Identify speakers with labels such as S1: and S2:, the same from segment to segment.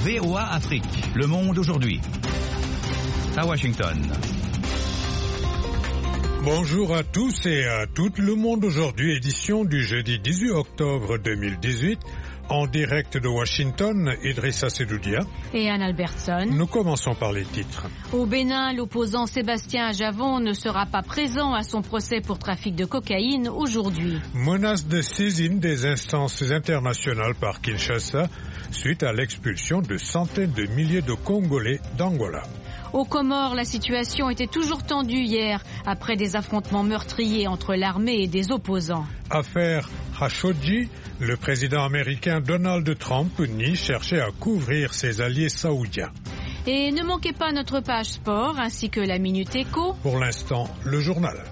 S1: VOA Afrique, Le Monde aujourd'hui. À Washington.
S2: Bonjour à tous et à toutes. Le Monde aujourd'hui, édition du jeudi 18 octobre 2018. En direct de Washington, Idrissa Sedoudia
S3: et Anne Albertson.
S2: Nous commençons par les titres.
S3: Au Bénin, l'opposant Sébastien Ajavon ne sera pas présent à son procès pour trafic de cocaïne aujourd'hui.
S2: Menace de saisine des instances internationales par Kinshasa suite à l'expulsion de centaines de milliers de Congolais d'Angola.
S3: Aux Comores, la situation était toujours tendue hier, après des affrontements meurtriers entre l'armée et des opposants.
S2: Affaire Khashoggi, le président américain Donald Trump nie chercher à couvrir ses alliés saoudiens.
S3: Et ne manquez pas notre page sport, ainsi que la Minute Éco.
S2: Pour l'instant, le journal.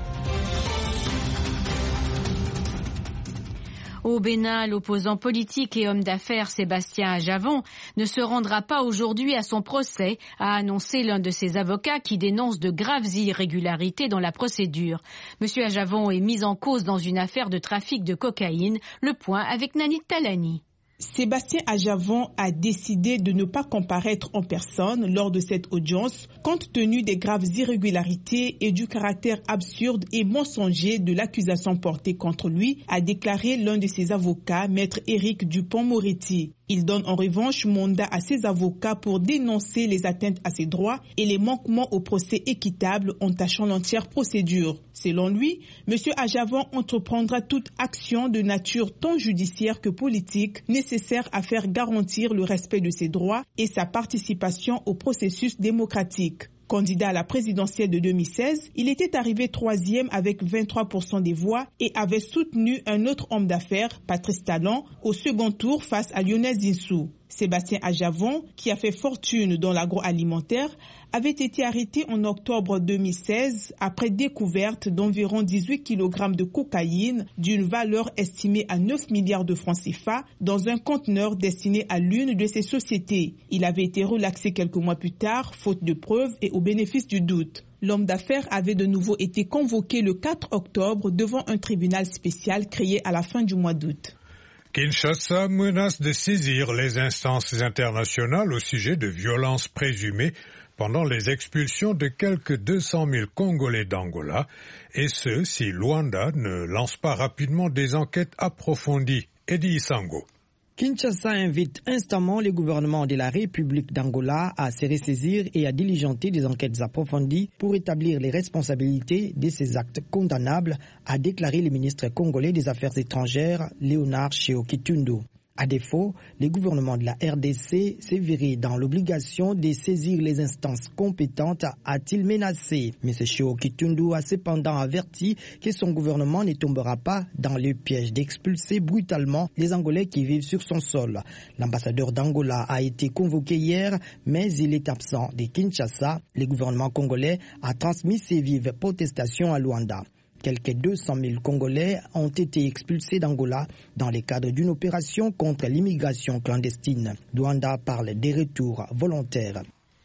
S3: Au Bénin, l'opposant politique et homme d'affaires Sébastien Ajavon ne se rendra pas aujourd'hui à son procès, a annoncé l'un de ses avocats qui dénonce de graves irrégularités dans la procédure. Monsieur Ajavon est mis en cause dans une affaire de trafic de cocaïne. Le point avec Nanit Talani.
S4: Sébastien Ajavon a décidé de ne pas comparaître en personne lors de cette audience, compte tenu des graves irrégularités et du caractère absurde et mensonger de l'accusation portée contre lui, a déclaré l'un de ses avocats, maître Éric Dupont-Moretti. Il donne en revanche mandat à ses avocats pour dénoncer les atteintes à ses droits et les manquements au procès équitable entachant l'entière procédure. Selon lui, M. Ajavon entreprendra toute action de nature tant judiciaire que politique nécessaire à faire garantir le respect de ses droits et sa participation au processus démocratique. Candidat à la présidentielle de 2016, il était arrivé 3e avec 23% des voix et avait soutenu un autre homme d'affaires, Patrice Talon, au second tour face à Lionel Zinsou. Sébastien Ajavon, qui a fait fortune dans l'agroalimentaire, avait été arrêté en octobre 2016 après découverte d'environ 18 kg de cocaïne d'une valeur estimée à 9 milliards de francs CFA dans un conteneur destiné à l'une de ses sociétés. Il avait été relaxé quelques mois plus tard, faute de preuves et au bénéfice du doute. L'homme d'affaires avait de nouveau été convoqué le 4 octobre devant un tribunal spécial créé à la fin du mois d'août.
S2: Kinshasa menace de saisir les instances internationales au sujet de violences présumées pendant les expulsions de quelques 200 000 Congolais d'Angola, et ce, si Luanda ne lance pas rapidement des enquêtes approfondies. Eddie Isango.
S5: Kinshasa invite instamment le gouvernement de la République d'Angola à se ressaisir et à diligenter des enquêtes approfondies pour établir les responsabilités de ces actes condamnables, a déclaré le ministre congolais des Affaires étrangères, Léonard Tchéo-Kitundu. À défaut, le gouvernement de la RDC s'est viré dans l'obligation de saisir les instances compétentes, a-t-il menacé. M. Tchéo-Kitundu a cependant averti que son gouvernement ne tombera pas dans le piège d'expulser brutalement les Angolais qui vivent sur son sol. L'ambassadeur d'Angola a été convoqué hier, mais il est absent de Kinshasa. Le gouvernement congolais a transmis ses vives protestations à Luanda. Quelques 200 000 Congolais ont été expulsés d'Angola dans le cadre d'une opération contre l'immigration clandestine. Luanda parle des retours volontaires.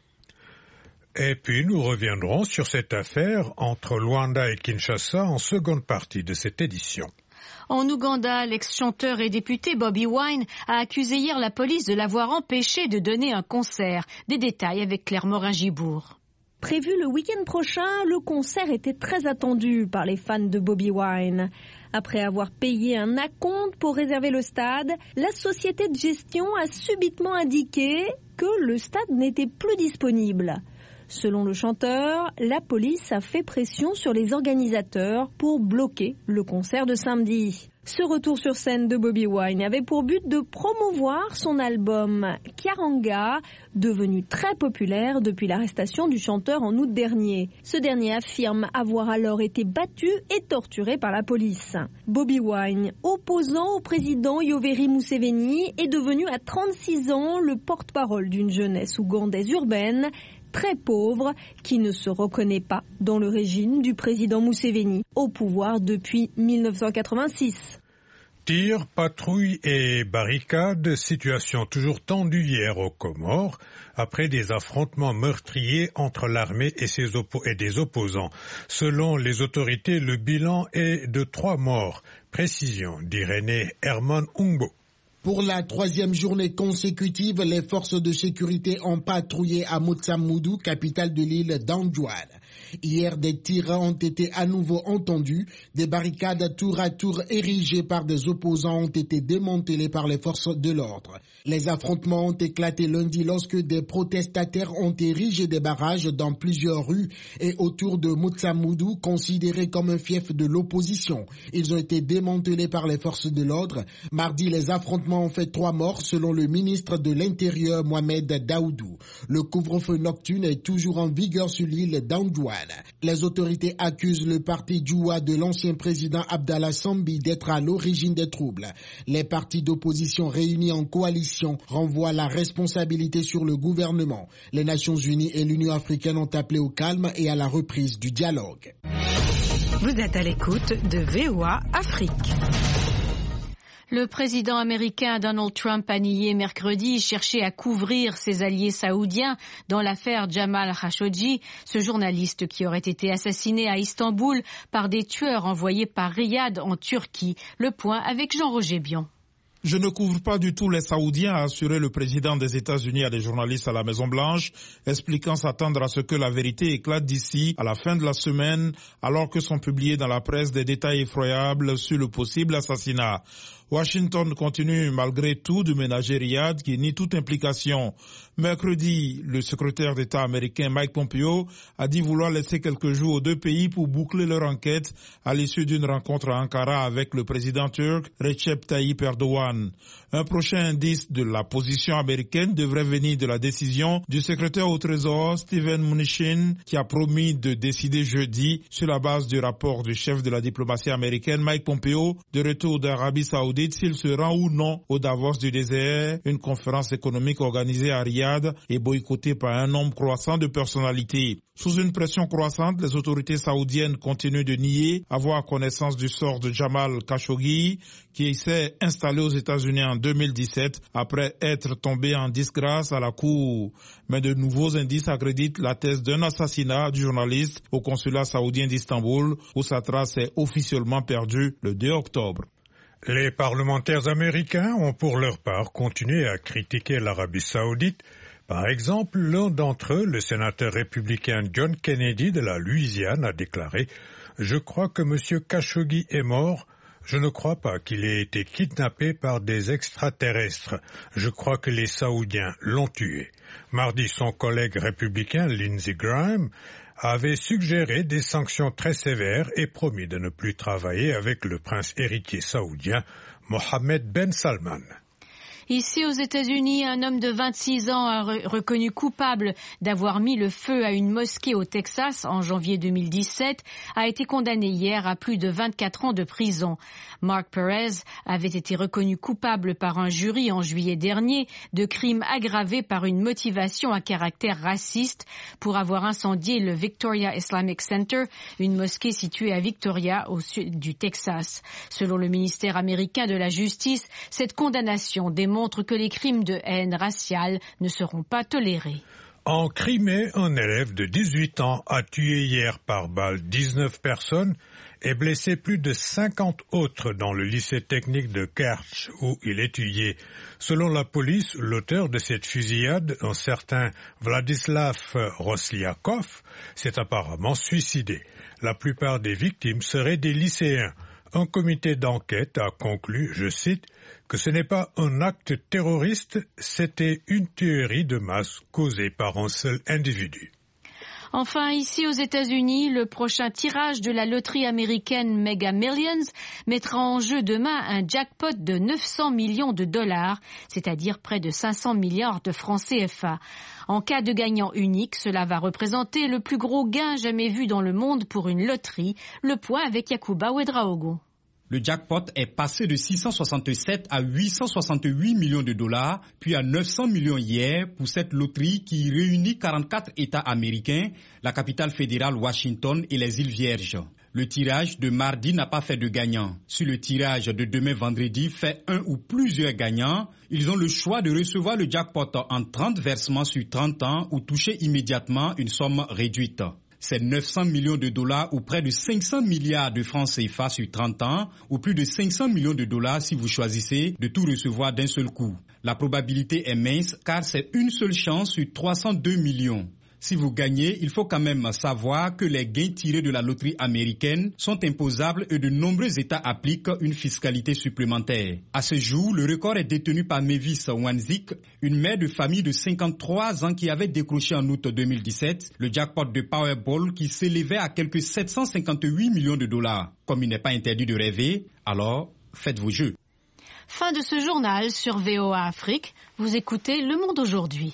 S2: Et puis nous reviendrons sur cette affaire entre Luanda et Kinshasa en seconde partie de cette édition.
S3: En Ouganda, l'ex-chanteur et député Bobi Wine a accusé hier la police de l'avoir empêché de donner un concert. Des détails avec Claire Morin-Gibourg.
S6: Prévu le week-end prochain, le concert était très attendu par les fans de Bobi Wine. Après avoir payé un acompte pour réserver le stade, la société de gestion a subitement indiqué que le stade n'était plus disponible. Selon le chanteur, la police a fait pression sur les organisateurs pour bloquer le concert de samedi. Ce retour sur scène de Bobi Wine avait pour but de promouvoir son album Kyaranga, devenu très populaire depuis l'arrestation du chanteur en août dernier. Ce dernier affirme avoir alors été battu et torturé par la police. Bobi Wine, opposant au président Yoweri Museveni, est devenu à 36 ans le porte-parole d'une jeunesse ougandaise urbaine très pauvre qui ne se reconnaît pas dans le régime du président Museveni, au pouvoir depuis 1986.
S2: Tirs, patrouilles et barricades, situation toujours tendue hier aux Comores, après des affrontements meurtriers entre l'armée et des opposants. Selon les autorités, le bilan est de 3 morts. Précision d'Irénée Herman Umbo.
S7: Pour la 3e journée consécutive, les forces de sécurité ont patrouillé à Motsamoudou, capitale de l'île d'Anjouan. Hier, des tirs ont été à nouveau entendus. Des barricades tour à tour érigées par des opposants ont été démantelées par les forces de l'ordre. Les affrontements ont éclaté lundi lorsque des protestataires ont érigé des barrages dans plusieurs rues et autour de Motsamoudou, considéré comme un fief de l'opposition. Ils ont été démantelés par les forces de l'ordre. Mardi, les affrontements ont fait 3 morts selon le ministre de l'Intérieur Mohamed Daoudou. Le couvre-feu nocturne est toujours en vigueur sur l'île d'Anjouan. Les autorités accusent le parti Djoua de l'ancien président Abdallah Sambi d'être à l'origine des troubles. Les partis d'opposition réunis en coalition renvoient la responsabilité sur le gouvernement. Les Nations Unies et l'Union africaine ont appelé au calme et à la reprise du dialogue.
S8: Vous êtes à l'écoute de VOA Afrique.
S3: Le président américain Donald Trump a nié mercredi chercher à couvrir ses alliés saoudiens dans l'affaire Jamal Khashoggi, ce journaliste qui aurait été assassiné à Istanbul par des tueurs envoyés par Riyad en Turquie. Le point avec Jean-Roger Bion.
S9: Je ne couvre pas du tout les Saoudiens, a assuré le président des États-Unis à des journalistes à la Maison-Blanche, expliquant s'attendre à ce que la vérité éclate d'ici à la fin de la semaine, alors que sont publiés dans la presse des détails effroyables sur le possible assassinat. Washington continue malgré tout de ménager Riyad qui nie toute implication. Mercredi, le secrétaire d'État américain Mike Pompeo a dit vouloir laisser quelques jours aux deux pays pour boucler leur enquête à l'issue d'une rencontre à Ankara avec le président turc Recep Tayyip Erdogan. Un prochain indice de la position américaine devrait venir de la décision du secrétaire au Trésor Steven Mnuchin qui a promis de décider jeudi sur la base du rapport du chef de la diplomatie américaine Mike Pompeo de retour d'Arabie Saoudite s'il se rend ou non au Davos du désert, une conférence économique organisée à Riyad et boycottée par un nombre croissant de personnalités. Sous une pression croissante, les autorités saoudiennes continuent de nier avoir connaissance du sort de Jamal Khashoggi, qui s'est installé aux États-Unis en 2017 après être tombé en disgrâce à la cour. Mais de nouveaux indices accréditent la thèse d'un assassinat du journaliste au consulat saoudien d'Istanbul, où sa trace est officiellement perdue le 2 octobre.
S2: Les parlementaires américains ont pour leur part continué à critiquer l'Arabie saoudite. Par exemple, l'un d'entre eux, le sénateur républicain John Kennedy de la Louisiane, a déclaré « Je crois que M. Khashoggi est mort. Je ne crois pas qu'il ait été kidnappé par des extraterrestres. Je crois que les Saoudiens l'ont tué. » Mardi, son collègue républicain Lindsey Graham avait suggéré des sanctions très sévères et promis de ne plus travailler avec le prince héritier saoudien Mohammed Ben Salman.
S3: Ici aux États-Unis, un homme de 26 ans a reconnu coupable d'avoir mis le feu à une mosquée au Texas en janvier 2017, a été condamné hier à plus de 24 ans de prison. Mark Perez avait été reconnu coupable par un jury en juillet dernier de crimes aggravés par une motivation à caractère raciste pour avoir incendié le Victoria Islamic Center, une mosquée située à Victoria au sud du Texas. Selon le ministère américain de la Justice, cette condamnation démontre que les crimes de haine raciale ne seront pas tolérés.
S2: En Crimée, un élève de 18 ans a tué hier par balle 19 personnes et blessé plus de 50 autres dans le lycée technique de Kerch où il étudiait. Selon la police, l'auteur de cette fusillade, un certain Vladislav Rosliakov, s'est apparemment suicidé. La plupart des victimes seraient des lycéens. Un comité d'enquête a conclu, je cite, que ce n'est pas un acte terroriste, c'était une tuerie de masse causée par un seul individu.
S3: Enfin, ici aux États-Unis, le prochain tirage de la loterie américaine Mega Millions mettra en jeu demain un jackpot de 900 millions de dollars, c'est-à-dire près de 500 milliards de francs CFA. En cas de gagnant unique, cela va représenter le plus gros gain jamais vu dans le monde pour une loterie. Le point avec Yacouba Ouedraogo.
S10: Le jackpot est passé de 667 à 868 millions de dollars, puis à 900 millions hier pour cette loterie qui réunit 44 États américains, la capitale fédérale Washington et les îles Vierges. Le tirage de mardi n'a pas fait de gagnant. Si le tirage de demain vendredi fait un ou plusieurs gagnants, ils ont le choix de recevoir le jackpot en 30 versements sur 30 ans ou toucher immédiatement une somme réduite. C'est 900 millions de dollars ou près de 500 milliards de francs CFA sur 30 ans ou plus de 500 millions de dollars si vous choisissez de tout recevoir d'un seul coup. La probabilité est mince car c'est une seule chance sur 302 millions. Si vous gagnez, il faut quand même savoir que les gains tirés de la loterie américaine sont imposables et de nombreux États appliquent une fiscalité supplémentaire. À ce jour, le record est détenu par Mavis Wanzik, une mère de famille de 53 ans qui avait décroché en août 2017 le jackpot de Powerball qui s'élevait à quelques 758 millions de dollars. Comme il n'est pas interdit de rêver, alors faites vos jeux.
S3: Fin de ce journal sur VOA Afrique. Vous écoutez Le Monde aujourd'hui.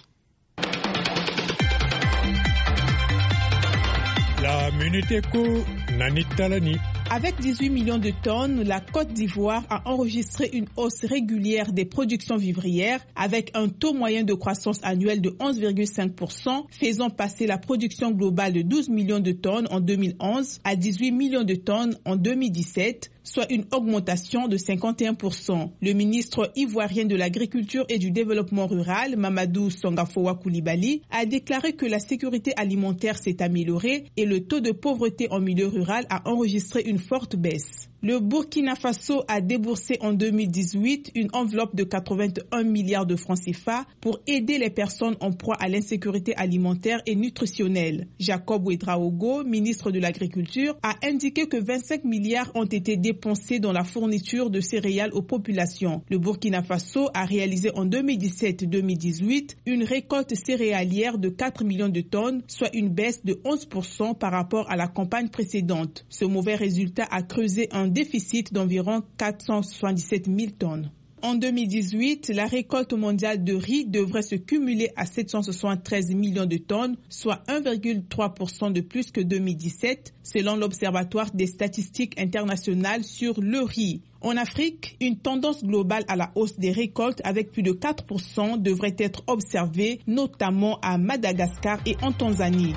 S2: La Minute Éco, Nani Talani.
S4: Avec 18 millions de tonnes, la Côte d'Ivoire a enregistré une hausse régulière des productions vivrières avec un taux moyen de croissance annuelle de 11,5%, faisant passer la production globale de 12 millions de tonnes en 2011 à 18 millions de tonnes en 2017, soit une augmentation de 51%. Le ministre ivoirien de l'Agriculture et du Développement rural, Mamadou Sangafowa Koulibaly, a déclaré que la sécurité alimentaire s'est améliorée et le taux de pauvreté en milieu rural a enregistré une forte baisse. Le Burkina Faso a déboursé en 2018 une enveloppe de 81 milliards de francs CFA pour aider les personnes en proie à l'insécurité alimentaire et nutritionnelle. Jacob Ouedraogo, ministre de l'Agriculture, a indiqué que 25 milliards ont été dépensés dans la fourniture de céréales aux populations. Le Burkina Faso a réalisé en 2017-2018 une récolte céréalière de 4 millions de tonnes, soit une baisse de 11% par rapport à la campagne précédente. Ce mauvais résultat a creusé un déficit d'environ 477 000 tonnes. En 2018, la récolte mondiale de riz devrait se cumuler à 773 millions de tonnes, soit 1,3% de plus que 2017, selon l'Observatoire des statistiques internationales sur le riz. En Afrique, une tendance globale à la hausse des récoltes avec plus de 4% devrait être observée, notamment à Madagascar et en Tanzanie.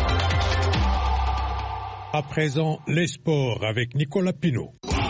S2: À présent, les sports avec Nicolas Pinault.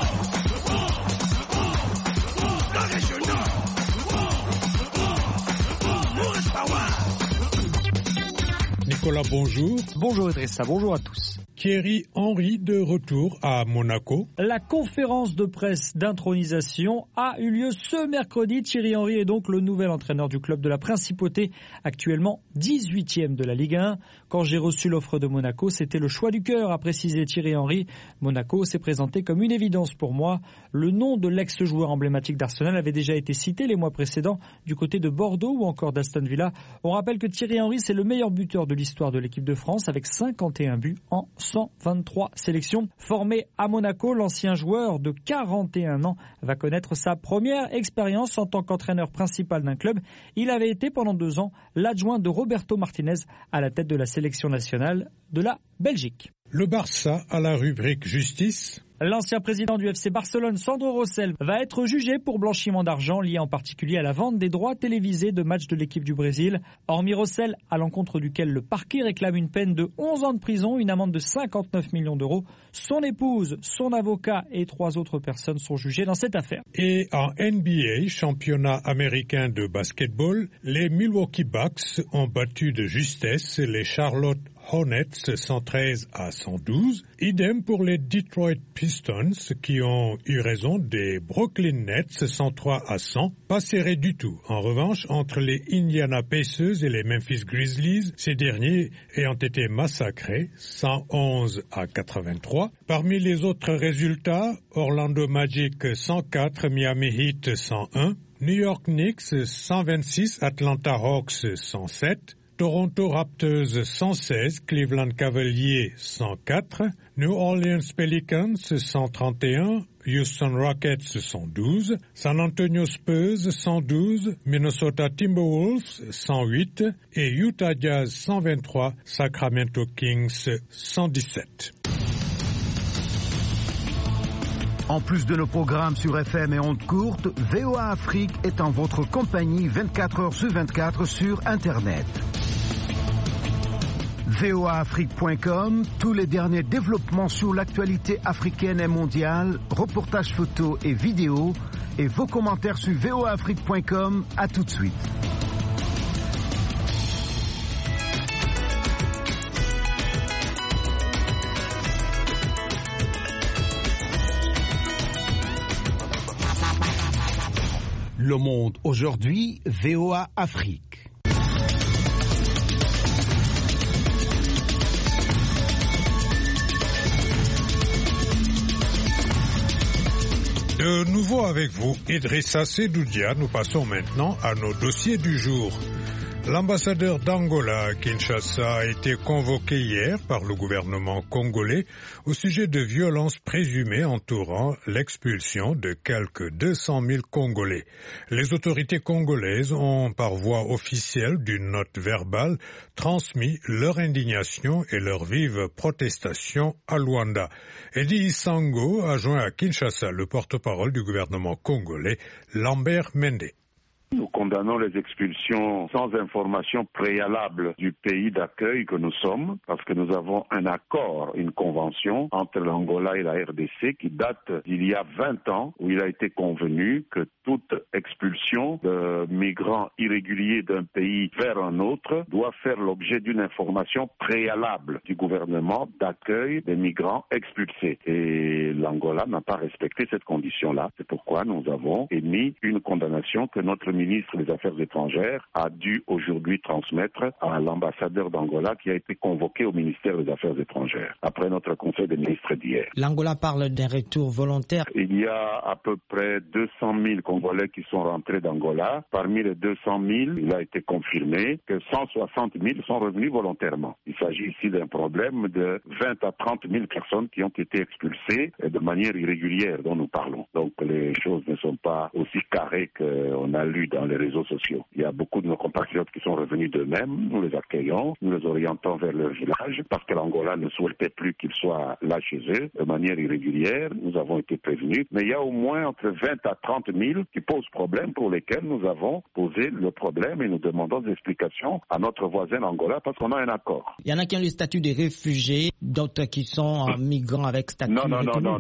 S2: Nicolas, bonjour.
S11: Bonjour Idrissa, bonjour à tous.
S2: Thierry Henry de retour à Monaco.
S11: La conférence de presse d'intronisation a eu lieu ce mercredi. Thierry Henry est donc le nouvel entraîneur du club de la Principauté, actuellement 18e de la Ligue 1. Quand j'ai reçu l'offre de Monaco, c'était le choix du cœur, a précisé Thierry Henry. Monaco s'est présenté comme une évidence pour moi. Le nom de l'ex-joueur emblématique d'Arsenal avait déjà été cité les mois précédents du côté de Bordeaux ou encore d'Aston Villa. On rappelle que Thierry Henry, c'est le meilleur buteur de l'histoire de l'équipe de France avec 51 buts en 123 sélections. Formé à Monaco, l'ancien joueur de 41 ans va connaître sa première expérience en tant qu'entraîneur principal d'un club. Il avait été pendant 2 ans l'adjoint de Roberto Martinez à la tête de la sélection nationale de la Belgique.
S2: Le Barça à la rubrique justice.
S11: L'ancien président du FC Barcelone, Sandro Rosell, va être jugé pour blanchiment d'argent lié en particulier à la vente des droits télévisés de matchs de l'équipe du Brésil. Hormis Rosell, à l'encontre duquel le parquet réclame une peine de 11 ans de prison, une amende de 59 millions d'euros, son épouse, son avocat et 3 autres personnes sont jugées dans cette affaire.
S2: Et en NBA, championnat américain de basketball, les Milwaukee Bucks ont battu de justesse les Charlotte Hornets 113-112. Idem pour les Detroit Pistons qui ont eu raison des Brooklyn Nets 103-100. Pas serré du tout. En revanche, entre les Indiana Pacers et les Memphis Grizzlies, ces derniers ayant été massacrés 111-83. Parmi les autres résultats, Orlando Magic 104, Miami Heat 101, New York Knicks 126, Atlanta Hawks 107, Toronto Raptors 116, Cleveland Cavaliers 104, New Orleans Pelicans 131, Houston Rockets 112, San Antonio Spurs 112, Minnesota Timberwolves 108 et Utah Jazz 123, Sacramento Kings 117.
S12: En plus de nos programmes sur FM et ondes courtes, VOA Afrique est en votre compagnie 24 heures sur 24 sur Internet. voaafrique.com, tous les derniers développements sur l'actualité africaine et mondiale, reportages photos et vidéos, et vos commentaires sur voaafrique.com. À tout de suite. Le Monde aujourd'hui, VOA Afrique.
S2: De nouveau avec vous, Idrissa Sedoudia, nous passons maintenant à nos dossiers du jour. L'ambassadeur d'Angola à Kinshasa a été convoqué hier par le gouvernement congolais au sujet de violences présumées entourant l'expulsion de quelques 200 000 Congolais. Les autorités congolaises ont, par voie officielle d'une note verbale, transmis leur indignation et leur vive protestation à Luanda. Eddie Sango a joint à Kinshasa le porte-parole du gouvernement congolais, Lambert Mende.
S13: Nous condamnons les expulsions sans information préalable du pays d'accueil que nous sommes, parce que nous avons un accord, une convention entre l'Angola et la RDC qui date d'il y a 20 ans, où il a été convenu que toute expulsion de migrants irréguliers d'un pays vers un autre doit faire l'objet d'une information préalable du gouvernement d'accueil des migrants expulsés. Et l'Angola n'a pas respecté cette condition-là. C'est pourquoi nous avons émis une condamnation que notre ministre des Affaires étrangères a dû aujourd'hui transmettre à l'ambassadeur d'Angola qui a été convoqué au ministère des Affaires étrangères après notre conseil des ministres d'hier.
S5: L'Angola parle d'un retour volontaire.
S13: Il y a à peu près 200 000 Congolais qui sont rentrés d'Angola. Parmi les 200 000, il a été confirmé que 160 000 sont revenus volontairement. Il s'agit ici d'un problème de 20 à 30 000 personnes qui ont été expulsées de manière irrégulière dont nous parlons. Donc les choses ne sont pas aussi carrées qu'on a lu dans les réseaux sociaux. Il y a beaucoup de nos compatriotes qui sont revenus d'eux-mêmes, nous les accueillons, nous les orientons vers leur village parce que l'Angola ne souhaitait plus qu'ils soient là chez eux de manière irrégulière. Nous avons été prévenus, mais il y a au moins entre 20 à 30 000 qui posent problème pour lesquels nous avons posé le problème et nous demandons des explications à notre voisin Angola parce qu'on a un accord.
S5: Il y en a qui ont le statut de réfugiés, d'autres qui sont migrants avec statut
S13: Non.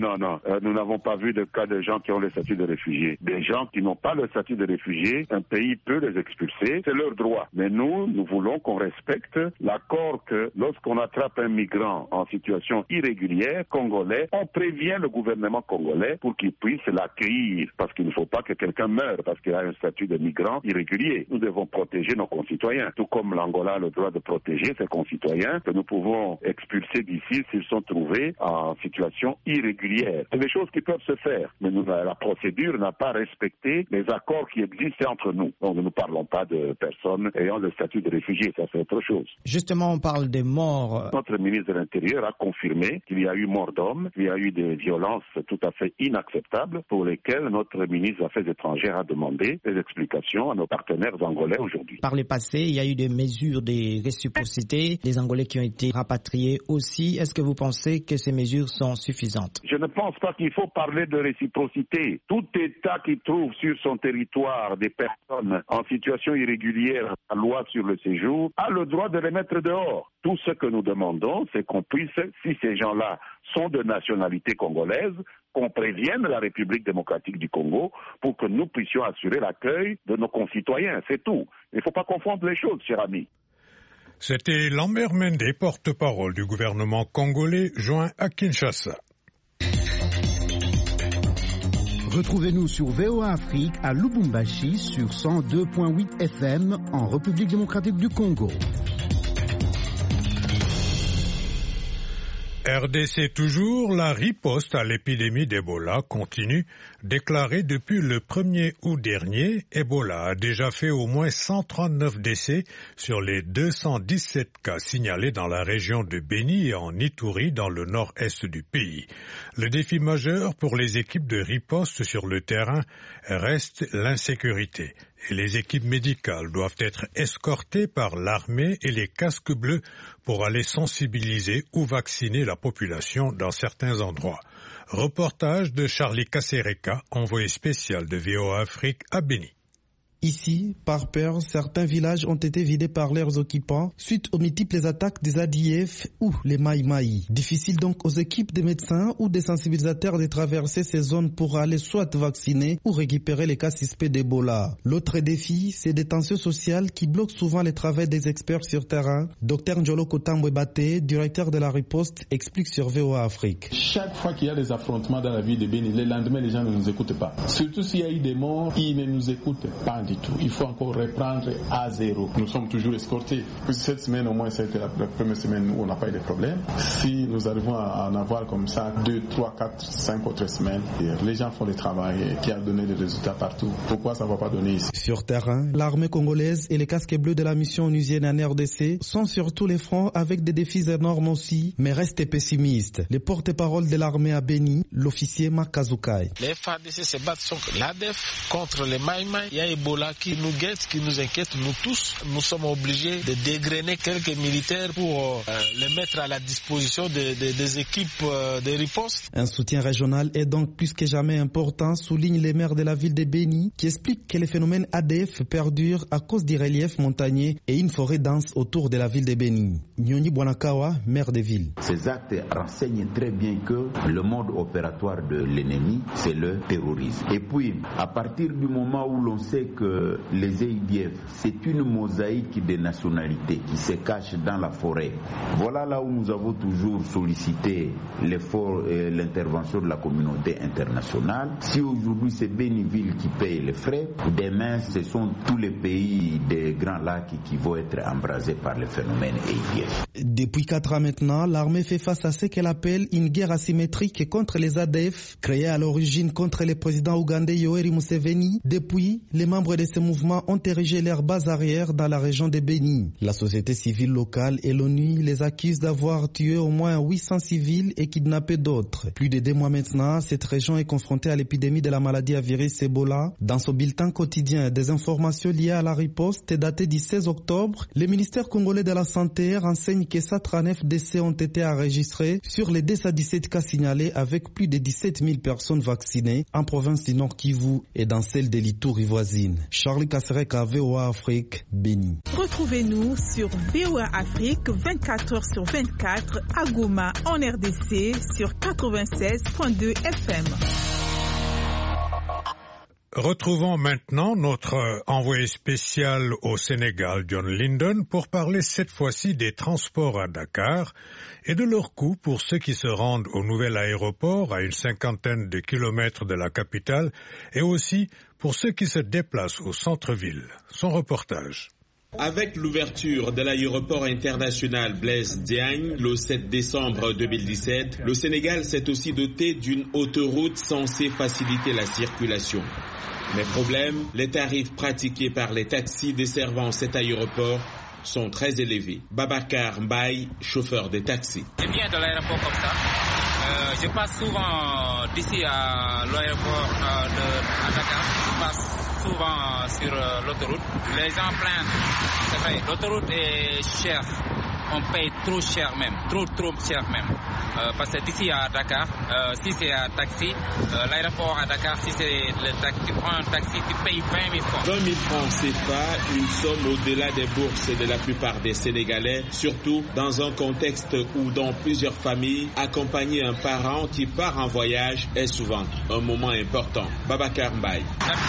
S13: Nous n'avons pas vu de cas de gens qui ont le statut de réfugiés. Des gens qui n'ont pas le statut de réfugiés, un pays peut les expulser, c'est leur droit. Mais nous voulons qu'on respecte l'accord que lorsqu'on attrape un migrant en situation irrégulière, congolais, on prévient le gouvernement congolais pour qu'il puisse l'accueillir. Parce qu'il ne faut pas que quelqu'un meure parce qu'il a un statut de migrant irrégulier. Nous devons protéger nos concitoyens. Tout comme l'Angola a le droit de protéger ses concitoyens, que nous pouvons expulser d'ici s'ils sont trouvés en situation irrégulière. C'est des choses qui peuvent se faire. Mais la procédure n'a pas respecté les accords qui existent entre nous. Donc nous ne parlons pas de personnes ayant le statut de réfugiés, ça c'est autre chose.
S5: Justement, on parle des morts.
S13: Notre ministre de l'Intérieur a confirmé qu'il y a eu mort d'hommes, qu'il y a eu des violences tout à fait inacceptables pour lesquelles notre ministre des Affaires étrangères a demandé des explications à nos partenaires angolais aujourd'hui.
S5: Par le passé, il y a eu des mesures de réciprocité, des Angolais qui ont été rapatriés aussi. Est-ce que vous pensez que ces mesures sont suffisantes?
S13: Je ne pense pas qu'il faut parler de réciprocité. Tout État qui trouve sur son territoire des personnes en situation irrégulière, la loi sur le séjour, a le droit de les mettre dehors. Tout ce que nous demandons, c'est qu'on puisse, si ces gens-là sont de nationalité congolaise, qu'on prévienne la République démocratique du Congo pour que nous puissions assurer l'accueil de nos concitoyens. C'est tout. Il ne faut pas confondre les choses, cher ami.
S2: C'était Lambert Mende, porte-parole du gouvernement congolais, joint à Kinshasa.
S12: Retrouvez-nous sur VOA Afrique à Lubumbashi sur 102.8 FM en République démocratique du Congo.
S2: RDC toujours, la riposte à l'épidémie d'Ebola continue. Déclarée depuis le 1er août dernier, Ebola a déjà fait au moins 139 décès sur les 217 cas signalés dans la région de Beni et en Ituri dans le nord-est du pays. Le défi majeur pour les équipes de riposte sur le terrain reste l'insécurité. Et les équipes médicales doivent être escortées par l'armée et les casques bleus pour aller sensibiliser ou vacciner la population dans certains endroits. Reportage de Charlie Kasereka, envoyé spécial de VOA Afrique à Beni.
S14: Ici, par peur, certains villages ont été vidés par leurs occupants suite aux multiples attaques des ADF ou les Maï-Maï. Difficile donc aux équipes de médecins ou des sensibilisateurs de traverser ces zones pour aller soit vacciner ou récupérer les cas suspects d'Ebola. L'autre défi, c'est des tensions sociales qui bloquent souvent le travail des experts sur terrain. Dr Njolo Kotambwe-Baté, directeur de la riposte, explique sur VOA Afrique.
S15: Chaque fois qu'il y a des affrontements dans la ville de Béni, le lendemain, les gens ne nous écoutent pas. Surtout s'il y a eu des morts, ils ne nous écoutent pas du tout. Il faut encore reprendre à zéro. Nous sommes toujours escortés. Cette semaine, au moins, c'était la première semaine où on n'a pas eu de problème. Si nous arrivons à en avoir comme ça 2, 3, 4, 5 autres semaines, les gens font le travail qui a donné des résultats partout. Pourquoi ça ne va pas donner ici?
S14: Sur terrain, l'armée congolaise et les casques bleus de la mission onusienne en RDC sont sur tous les fronts avec des défis énormes aussi, mais restent pessimistes. Le porte-parole de l'armée à Béni, l'officier Makazoukai.
S16: Les FARDC se battent contre l'ADF, contre les Maïmaï. Il y a Ebola qui nous guette, qui nous inquiète, nous tous. Nous sommes obligés de dégrainer quelques militaires pour les mettre à la disposition des équipes de riposte.
S14: Un soutien régional est donc plus que jamais important, souligne les maires de la ville de Béni, qui expliquent que les phénomènes ADF perdurent à cause du relief montagneux et une forêt dense autour de la ville de Béni. Nyoni Bwanakawa, maire de ville.
S17: Ces actes renseignent très bien que le mode opératoire de l'ennemi, c'est le terrorisme. Et puis, à partir du moment où l'on sait que les ADF, c'est une mosaïque de nationalités qui se cache dans la forêt, voilà là où nous avons toujours sollicité l'effort et l'intervention de la communauté internationale. Si aujourd'hui c'est Béniville qui paye les frais, demain ce sont tous les pays des Grands Lacs qui vont être embrasés par le phénomène ADF.
S14: Depuis 4 ans maintenant, l'armée fait face à ce qu'elle appelle une guerre asymétrique contre les ADF, créée à l'origine contre le président ougandais Yoweri Museveni. Depuis, les membres de ce mouvement ont érigé leur base arrière dans la région de Béni. La société civile locale et l'ONU les accusent d'avoir tué au moins 800 civils et kidnappé d'autres. Plus de 2 mois maintenant, cette région est confrontée à l'épidémie de la maladie à virus Ebola. Dans son bulletin quotidien, des informations liées à la riposte datées du 16 octobre, le ministère congolais de la Santé renseigne que 139 décès ont été enregistrés sur les 217 cas signalés avec plus de 17 000 personnes vaccinées en province du Nord Kivu et dans celle de l'Ituri voisine. Charlie Kassereka, VOA Afrique, Béni.
S4: Retrouvez-nous sur VOA Afrique 24h/24 à Goma en RDC sur 96.2 FM.
S2: Retrouvons maintenant notre envoyé spécial au Sénégal, John Linden, pour parler cette fois-ci des transports à Dakar et de leur coût pour ceux qui se rendent au nouvel aéroport à une 50aine de kilomètres de la capitale et aussi pour ceux qui se déplacent au centre-ville. Son reportage.
S18: Avec l'ouverture de l'aéroport international Blaise Diagne le 7 décembre 2017, le Sénégal s'est aussi doté d'une autoroute censée faciliter la circulation. Mais problème, les tarifs pratiqués par les taxis desservant cet aéroport sont très élevés. Babacar Mbaye, chauffeur de taxi.
S19: Je viens de l'aéroport comme ça. Je passe souvent d'ici à l'aéroport à Dakar. Je passe souvent sur l'autoroute. Les gens plaignent. C'est vrai, l'autoroute est chère. On paye trop cher même, trop cher même. Parce que d'ici à Dakar, si c'est un taxi, l'aéroport à Dakar, si c'est le taxi, tu prends un taxi, tu payes 20 000 francs.
S18: 20 000 francs CFA, une somme au-delà des bourses de la plupart des Sénégalais, surtout dans un contexte où dans plusieurs familles, accompagner un parent qui part en voyage est souvent un moment important. Babacar Mbaye.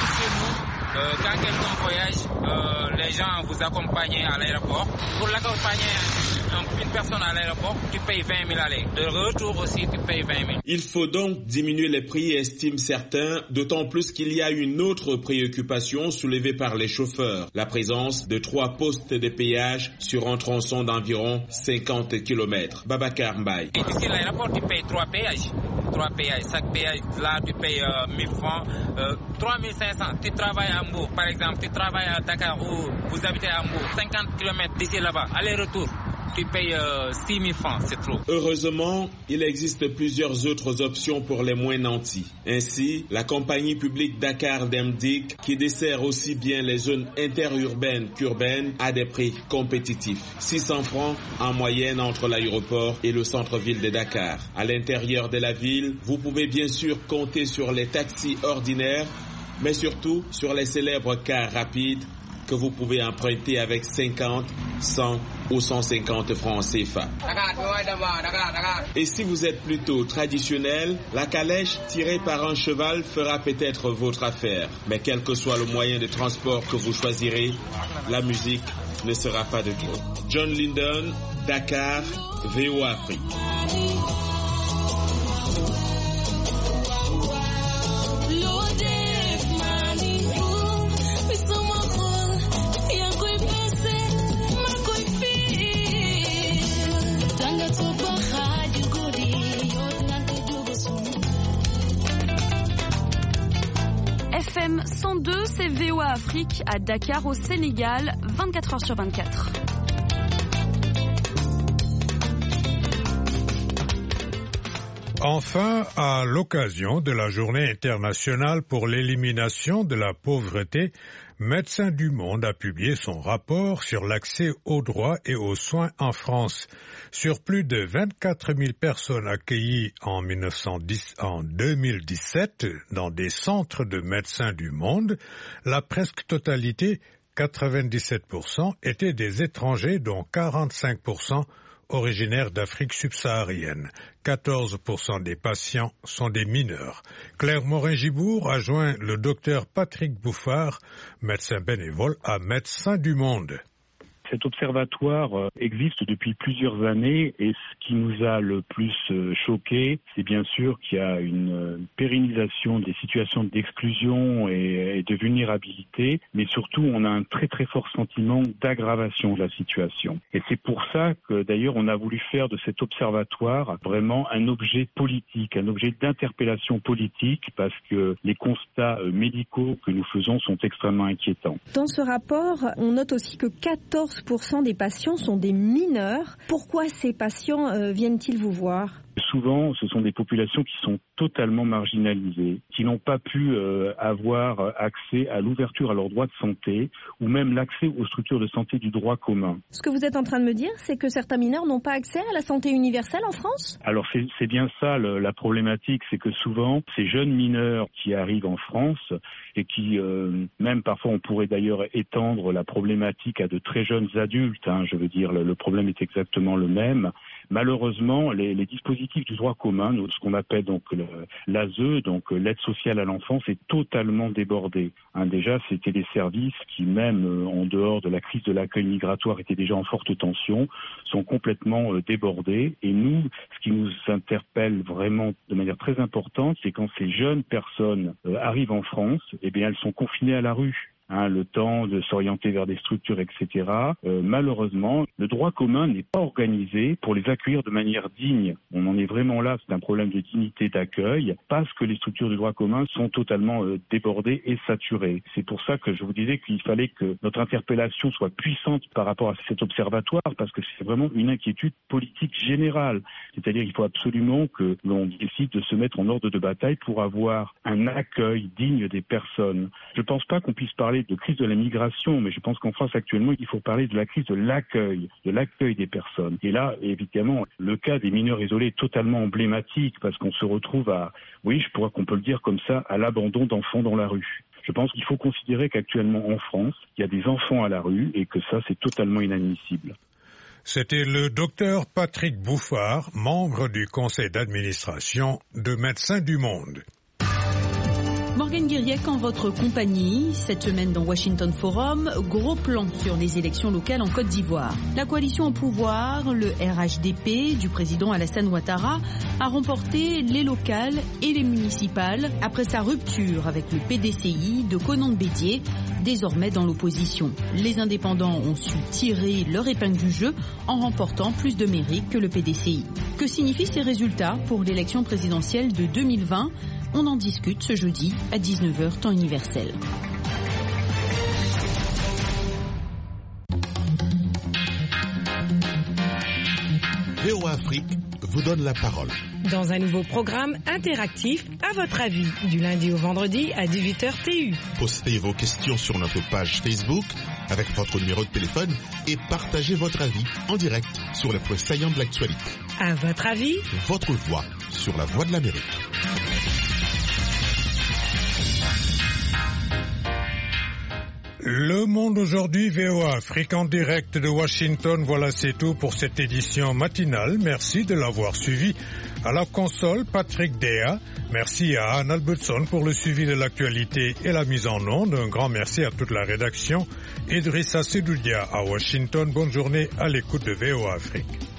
S19: Quand quelqu'un voyage, les gens vous accompagnent à l'aéroport. Pour l'accompagner une personne à l'aéroport, tu payes 20 000 aller. De retour aussi, tu payes 20 000.
S18: Il faut donc diminuer les prix, estiment certains, d'autant plus qu'il y a une autre préoccupation soulevée par les chauffeurs. La présence de 3 postes de péage sur un tronçon d'environ 50 km. Babacar Mbaye.
S19: Et d'ici l'aéroport, tu payes 3 péages. 3 péages. Chaque péage, là, tu payes 1000 francs. 3500. Tu travailles à Mbour, par exemple. Tu travailles à Dakar ou vous habitez à Mbour. 50 km d'ici là-bas. Aller-retour. Tu payes 6 000 francs, c'est trop.
S18: Heureusement, il existe plusieurs autres options pour les moins nantis. Ainsi, la compagnie publique Dakar Demdik, qui dessert aussi bien les zones interurbaines qu'urbaines, a des prix compétitifs. 600 francs en moyenne entre l'aéroport et le centre-ville de Dakar. À l'intérieur de la ville, vous pouvez bien sûr compter sur les taxis ordinaires mais surtout sur les célèbres cars rapides que vous pouvez emprunter avec 50, 100 ou 150 francs CFA. Et si vous êtes plutôt traditionnel, la calèche tirée par un cheval fera peut-être votre affaire. Mais quel que soit le moyen de transport que vous choisirez, la musique ne sera pas de trop. John Lyndon, Dakar, VOA Afrique.
S20: FM 102, c'est VOA Afrique à Dakar au Sénégal, 24 heures sur 24.
S2: Enfin, à l'occasion de la Journée internationale pour l'élimination de la pauvreté, Médecins du Monde a publié son rapport sur l'accès aux droits et aux soins en France. Sur plus de 24 000 personnes accueillies en 2017 dans des centres de Médecins du Monde, la presque totalité, 97%, étaient des étrangers, dont 45% originaires d'Afrique subsaharienne. 14% des patients sont des mineurs. Claire Morin-Gibour a joint le docteur Patrick Bouffard, médecin bénévole à Médecins du Monde.
S21: Cet observatoire existe depuis plusieurs années et ce qui nous a le plus choqué, c'est bien sûr qu'il y a une pérennisation des situations d'exclusion et de vulnérabilité, mais surtout on a un très très fort sentiment d'aggravation de la situation. Et c'est pour ça que d'ailleurs on a voulu faire de cet observatoire vraiment un objet politique, un objet d'interpellation politique, parce que les constats médicaux que nous faisons sont extrêmement inquiétants.
S6: Dans ce rapport, on note aussi que 14% des patients sont des mineurs. Pourquoi ces patients viennent-ils vous voir ?
S21: Souvent, ce sont des populations qui sont totalement marginalisées, qui n'ont pas pu avoir accès à l'ouverture à leurs droits de santé ou même l'accès aux structures de santé du droit commun.
S6: Ce que vous êtes en train de me dire, c'est que certains mineurs n'ont pas accès à la santé universelle en France ?
S21: Alors c'est bien ça la problématique, c'est que souvent ces jeunes mineurs qui arrivent en France et qui, même parfois on pourrait d'ailleurs étendre la problématique à de très jeunes adultes, je veux dire le problème est exactement le même. Malheureusement, les dispositifs du droit commun, ce qu'on appelle donc l'ASE, donc l'aide sociale à l'enfance, est totalement débordé. Déjà, c'était des services qui, même en dehors de la crise de l'accueil migratoire, étaient déjà en forte tension, sont complètement débordés. Et nous, ce qui nous interpelle vraiment de manière très importante, c'est quand ces jeunes personnes arrivent en France, eh bien, elles sont confinées à la rue. Le temps de s'orienter vers des structures, etc. Malheureusement, le droit commun n'est pas organisé pour les accueillir de manière digne. On en est vraiment là, c'est un problème de dignité d'accueil, parce que les structures de droit commun sont totalement débordées et saturées. C'est pour ça que je vous disais qu'il fallait que notre interpellation soit puissante par rapport à cet observatoire, parce que c'est vraiment une inquiétude politique générale. C'est-à-dire qu'il faut absolument que l'on décide de se mettre en ordre de bataille pour avoir un accueil digne des personnes. Je ne pense pas qu'on puisse parler de crise de la migration, mais je pense qu'en France actuellement, il faut parler de la crise de l'accueil des personnes. Et là, évidemment, le cas des mineurs isolés est totalement emblématique, parce qu'on se retrouve qu'on peut le dire comme ça, à l'abandon d'enfants dans la rue. Je pense qu'il faut considérer qu'actuellement en France, il y a des enfants à la rue et que ça, c'est totalement inadmissible.
S2: C'était le docteur Patrick Bouffard, membre du conseil d'administration de Médecins du Monde.
S20: Morgane Guiriec en votre compagnie. Cette semaine dans Washington Forum, gros plan sur les élections locales en Côte d'Ivoire. La coalition au pouvoir, le RHDP du président Alassane Ouattara, a remporté les locales et les municipales après sa rupture avec le PDCI de Konan Bédié, désormais dans l'opposition. Les indépendants ont su tirer leur épingle du jeu en remportant plus de mairies que le PDCI. Que signifient ces résultats pour l'élection présidentielle de 2020 ? On en discute ce jeudi à 19h, temps universel.
S22: VOA Afrique vous donne la parole.
S8: Dans un nouveau programme interactif, à votre avis, du lundi au vendredi à 18h TU.
S22: Postez vos questions sur notre page Facebook avec votre numéro de téléphone et partagez votre avis en direct sur les points saillants de l'actualité.
S8: À votre avis,
S22: votre voix sur la Voix de l'Amérique.
S2: Le Monde aujourd'hui, VOA Afrique en direct de Washington. Voilà, c'est tout pour cette édition matinale. Merci de l'avoir suivi. À la console, Patrick Dea. Merci à Anne Albertson pour le suivi de l'actualité et la mise en onde. Un grand merci à toute la rédaction. Idrissa Sedoudia à Washington. Bonne journée à l'écoute de VOA Afrique.